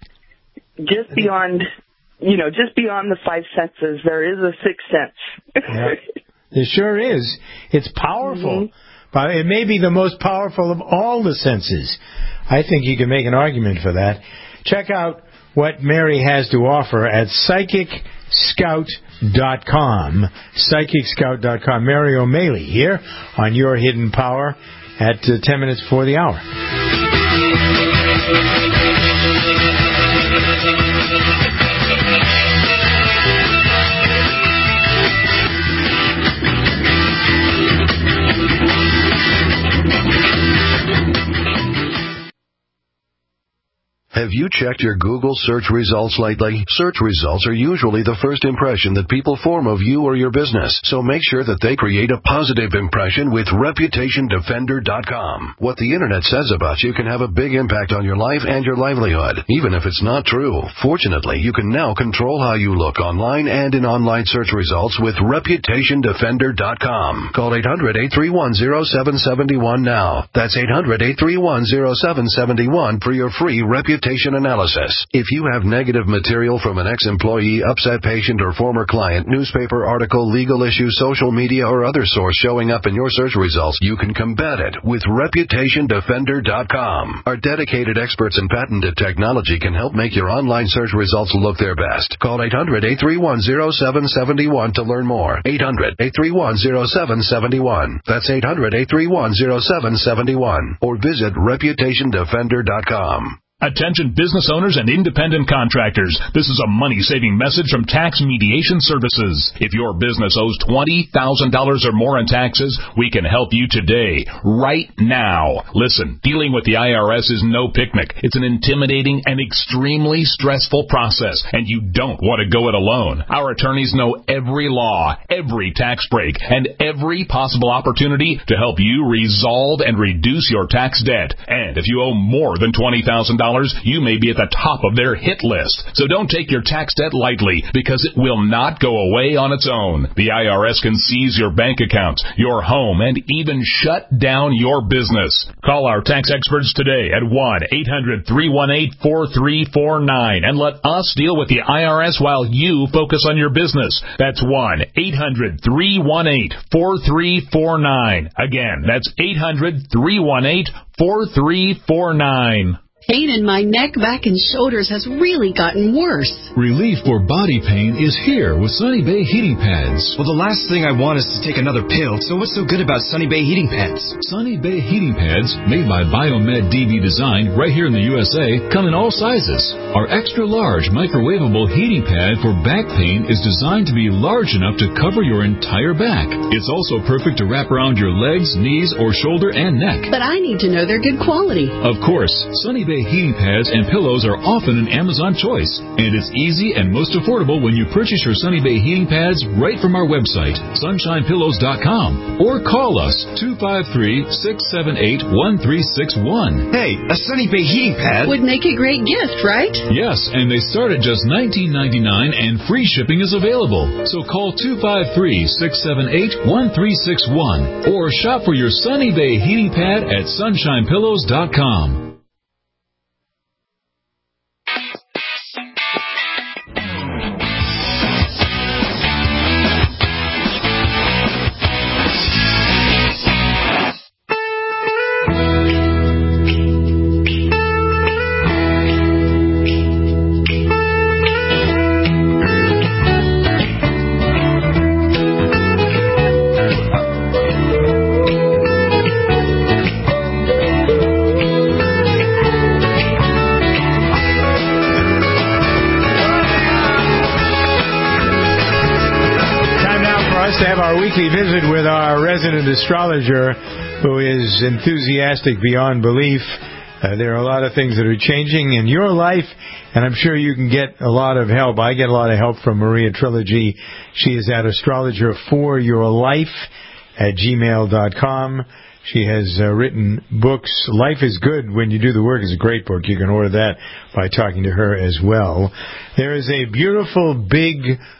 Speaker 6: Just beyond, you know, just beyond the five senses, there is a sixth sense.
Speaker 2: Yeah. There sure is. It's powerful. Mm-hmm. But it may be the most powerful of all the senses. I think you can make an argument for that. Check out what Mary has to offer at Psychic Scout dot com. Psychic Scout dot com. Mary O'Malley here on Your Hidden Power at uh, ten minutes before the hour.
Speaker 20: Have you checked your Google search results lately? Search results are usually the first impression that people form of you or your business, so make sure that they create a positive impression with Reputation Defender dot com. What the Internet says about you can have a big impact on your life and your livelihood, even if it's not true. Fortunately, you can now control how you look online and in online search results with Reputation Defender dot com. Call eight hundred, eight three one, zero seven seven one now. That's eight hundred, eight three one, zero seven seven one for your free Reputation reputation analysis. If you have negative material from an ex-employee, upset patient, or former client, newspaper article, legal issue, social media, or other source showing up in your search results, you can combat it with reputation defender dot com. Our dedicated experts in patented technology can help make your online search results look their best. Call eight hundred, eight three one, zero seven seven one to learn more. eight hundred, eight three one, zero seven seven one. That's eight hundred, eight three one, zero seven seven one. Or visit reputation defender dot com.
Speaker 21: Attention business owners and independent contractors. This is a money-saving message from Tax Mediation Services. If your business owes twenty thousand dollars or more in taxes, we can help you today, right now. Listen, dealing with the I R S is no picnic. It's an intimidating and extremely stressful process, and you don't want to go it alone. Our attorneys know every law, every tax break, and every possible opportunity to help you resolve and reduce your tax debt. And if you owe more than twenty thousand dollars, you may be at the top of their hit list. So don't take your tax debt lightly, because it will not go away on its own. The I R S can seize your bank accounts, your home, and even shut down your business. Call our tax experts today at one eight hundred, three one eight, four three four nine and let us deal with the I R S while you focus on your business. That's one eight hundred, three one eight, four three four nine. Again, that's eight hundred, three one eight, four three four nine.
Speaker 7: Pain in my neck, back, and shoulders has really gotten worse.
Speaker 12: Relief for body pain is here with Sunny Bay heating pads.
Speaker 9: Well, the last thing I want is to take another pill, so what's so good about Sunny Bay heating pads?
Speaker 12: Sunny Bay heating pads, made by Biomed D V Design right here in the U S A, come in all sizes. Our extra-large microwavable heating pad for back pain is designed to be large enough to cover your entire back. It's also perfect to wrap around your legs, knees, or shoulder and neck.
Speaker 7: But I need to know they're good quality.
Speaker 12: Of course, Sunny Bay heating pads and pillows are often an Amazon choice, and it's easy and most affordable when you purchase your Sunny Bay heating pads right from our website, sunshine pillows dot com, or call us two five three, six seven eight, one three six one.
Speaker 9: Hey, a Sunny Bay heating pad
Speaker 7: would make a great gift, right?
Speaker 12: Yes, and they start at just nineteen ninety-nine, and free shipping is available. So call two five three, six seven eight, one three six one or shop for your Sunny Bay heating pad at sunshine pillows dot com.
Speaker 2: Weekly visit with our resident astrologer, who is enthusiastic beyond belief. Uh, there are a lot of things that are changing in your life, and I'm sure you can get a lot of help. I get a lot of help from Maria Trilogy. She is at astrologer for your life at gmail dot com. She has uh, written books. Life is Good When You Do the Work is a great book. You can order that by talking to her as well. There is a beautiful big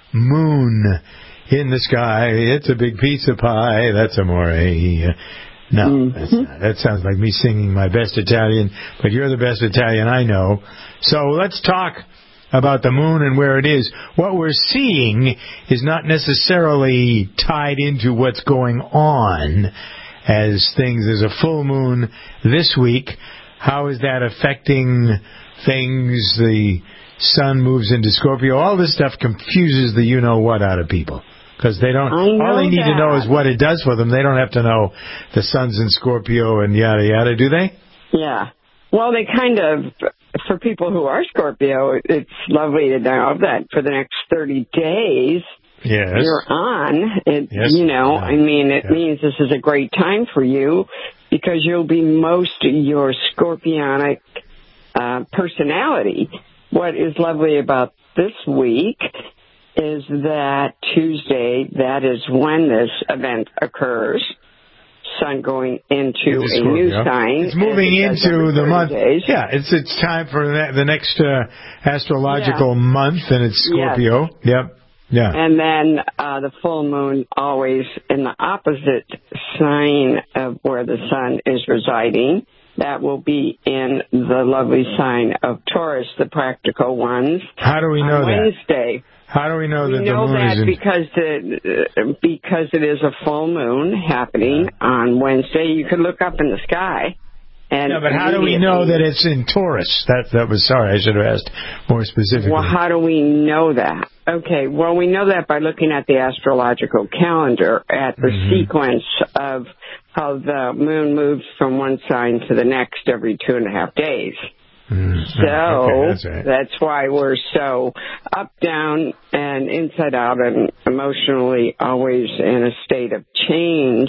Speaker 2: moon in the sky. It's a big pizza pie. That's amore. No, mm-hmm. that's not. That sounds like me singing my best Italian, but you're the best Italian I know. So let's talk about the moon and where it is. What we're seeing is not necessarily tied into what's going on as things. There's a full moon this week. How is that affecting things? The sun moves into Scorpio. All this stuff confuses the you-know-what out of people. Because they don't, all they need that. to know is what it does for them. They don't have to know the sun's in Scorpio and yada yada, do they?
Speaker 10: Yeah. Well, they kind of, for people who are Scorpio, it's lovely to know that for the next thirty days,
Speaker 2: yes.
Speaker 10: you're on. It,
Speaker 2: yes.
Speaker 10: You know,
Speaker 2: yeah.
Speaker 10: I mean, it
Speaker 2: yeah.
Speaker 10: means this is a great time for you because you'll be most your Scorpionic uh, personality. What is lovely about this week is that Tuesday, that is when this event occurs, sun going into a new sign.
Speaker 2: It's moving into the month.
Speaker 10: Days.
Speaker 2: Yeah, it's it's time for the next uh, astrological yeah. month, and it's Scorpio.
Speaker 10: Yes.
Speaker 2: Yep. Yeah.
Speaker 10: And then uh, the full moon always in the opposite sign of where the sun is residing. that will be in the lovely sign of Taurus, the practical ones.
Speaker 2: How do we know
Speaker 10: on
Speaker 2: that?
Speaker 10: Wednesday.
Speaker 2: How do we know that
Speaker 10: we
Speaker 2: the
Speaker 10: know
Speaker 2: moon
Speaker 10: that
Speaker 2: is in...
Speaker 10: because the, uh, because it is a full moon happening on Wednesday. You could look up in the sky. And
Speaker 2: yeah, but how do we know that it's in Taurus? That that was sorry, I should have asked more specifically.
Speaker 10: Well, how do we know that? Okay, well, we know that by looking at the astrological calendar, at the mm-hmm. sequence of how the moon moves from one sign to the next every two and a half days.
Speaker 2: Mm-hmm.
Speaker 10: So
Speaker 2: okay, that's, right.
Speaker 10: that's why we're so up, down, and inside out, and emotionally always in a state of change.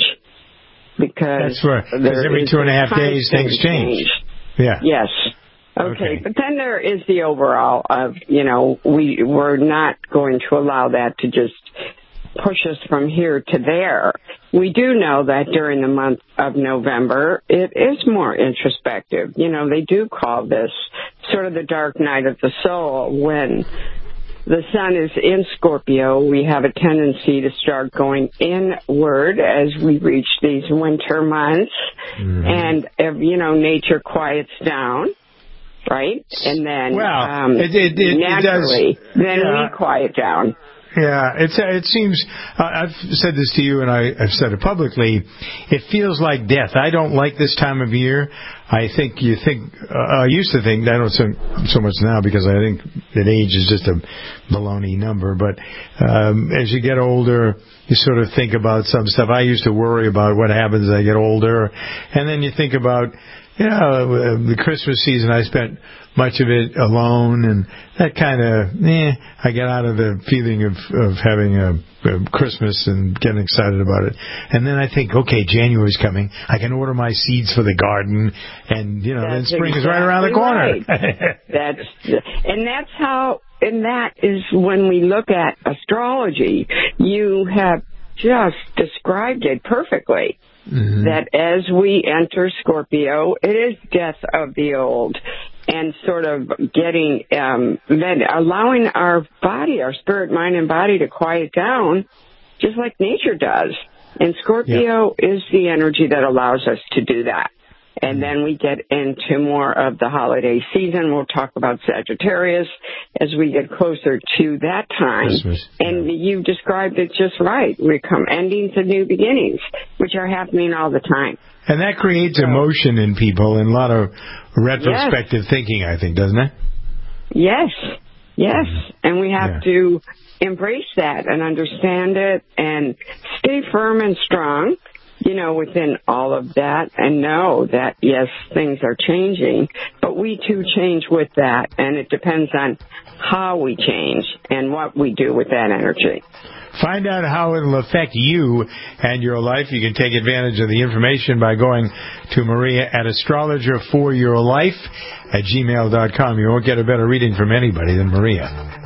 Speaker 10: Because
Speaker 2: that's right. Because every two and a half days things change. change. Yeah.
Speaker 10: Yes. Okay. okay. But then there is the overall of, you know, we we're not going to allow that to just push us from here to there. We do know that during the month of November, it is more introspective. You know, they do call this sort of the dark night of the soul. When the sun is in Scorpio, we have a tendency to start going inward as we reach these winter months. Mm-hmm. And, you know, nature quiets down, right? And then
Speaker 2: well,
Speaker 10: um,
Speaker 2: it, it, it,
Speaker 10: naturally,
Speaker 2: it does,
Speaker 10: then
Speaker 2: yeah.
Speaker 10: we quiet down.
Speaker 2: Yeah, it's, it seems, uh, I've said this to you and I, I've said it publicly, it feels like death. I don't like this time of year. I think you think, uh, I used to think, I don't so, so much now because I think that age is just a baloney number, but um, as you get older, you sort of think about some stuff. I used to worry about what happens as I get older, and then you think about, you know, the Christmas season, I spent much of it alone, and that kind of, eh, I get out of the feeling of, of having a, a Christmas and getting excited about it. And then I think, okay, January's coming. I can order my seeds for the garden, and, you know,
Speaker 10: that's
Speaker 2: then spring
Speaker 10: exactly
Speaker 2: is right around the corner.
Speaker 10: Right. that's, and that's how, and that is when we look at astrology, you have just described it perfectly. Mm-hmm. That as we enter Scorpio, it is death of the old, and sort of getting, um, then allowing our body, our spirit, mind, and body to quiet down, just like nature does. And Scorpio yeah. is the energy that allows us to do that. And then we get into more of the holiday season. We'll talk about Sagittarius as we get closer to that time. Christmas, yeah. And you described it just right. We come endings and new beginnings, which are happening all the time.
Speaker 2: And that creates emotion in people and a lot of retrospective yes. thinking, I think, doesn't it?
Speaker 10: Yes, yes. And we have yeah. to embrace that and understand it and stay firm and strong, you know, within all of that, and know that, yes, things are changing, but we too change with that, and it depends on how we change and what we do with that energy.
Speaker 2: Find out how it will affect you and your life. You can take advantage of the information by going to Maria at astrologer for your life at gmail dot com. You won't get a better reading from anybody than Maria.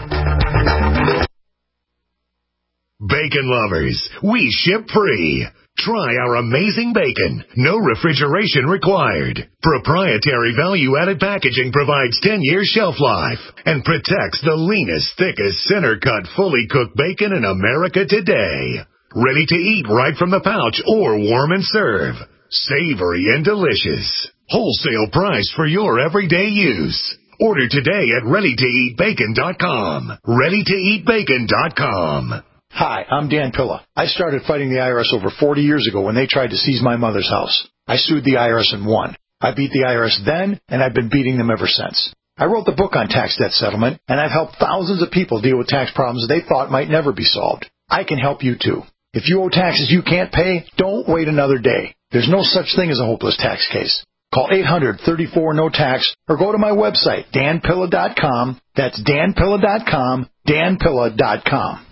Speaker 3: Bacon lovers, we ship free. Try our amazing bacon. No refrigeration required. Proprietary value-added packaging provides ten years shelf life and protects the leanest, thickest, center-cut, fully cooked bacon in America today. Ready to eat right from the pouch or warm and serve. Savory and delicious. Wholesale price for your everyday use. Order today at ready to eat bacon dot com. ready to eat bacon dot com.
Speaker 11: Hi, I'm Dan Pilla. I started fighting the I R S over forty years ago when they tried to seize my mother's house. I sued the I R S and won. I beat the I R S then, and I've been beating them ever since. I wrote the book on tax debt settlement, and I've helped thousands of people deal with tax problems they thought might never be solved. I can help you, too. If you owe taxes you can't pay, don't wait another day. There's no such thing as a hopeless tax case. Call eight hundred, thirty-four, no tax or go to my website, dan pilla dot com. That's dan pilla dot com, dan pilla dot com.